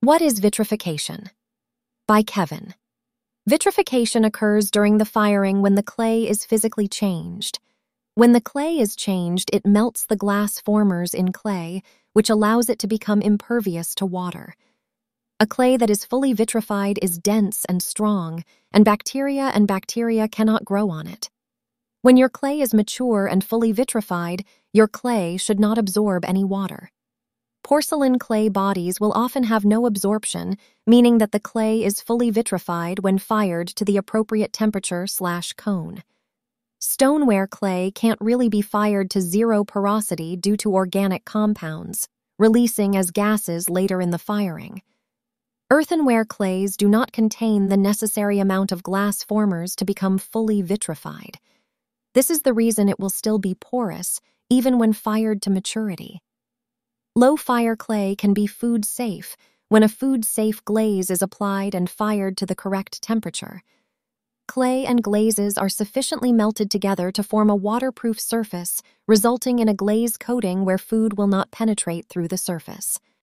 What is vitrification? By Kevin. Vitrification occurs during the firing when the clay is physically changed. When the clay is changed, it melts the glass formers in clay, which allows it to become impervious to water. A clay that is fully vitrified is dense and strong, and bacteria cannot grow on it. When your clay is mature and fully vitrified, your clay should not absorb any water. Porcelain clay bodies will often have no absorption, meaning that the clay is fully vitrified when fired to the appropriate temperature/cone. Stoneware clay can't really be fired to zero porosity due to organic compounds, releasing as gases later in the firing. Earthenware clays do not contain the necessary amount of glass formers to become fully vitrified. This is the reason it will still be porous, even when fired to maturity. Low-fire clay can be food-safe when a food-safe glaze is applied and fired to the correct temperature. Clay and glazes are sufficiently melted together to form a waterproof surface, resulting in a glaze coating where food will not penetrate through the surface.